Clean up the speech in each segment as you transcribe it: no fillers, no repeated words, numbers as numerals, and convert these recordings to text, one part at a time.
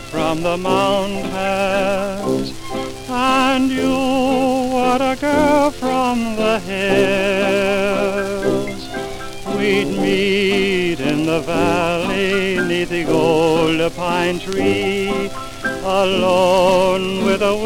from the mountains, and you were a girl from the hills. We'd meet in the valley 'neath the old pine tree, alone with the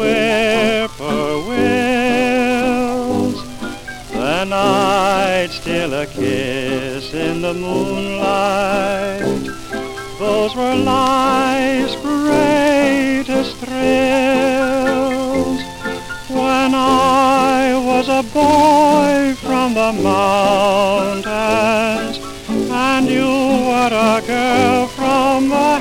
whippoorwills. Then I'd steal a kiss in the moonlight. Those were life's greatest thrills. When I was a boy from the mountains, and you were a girl from the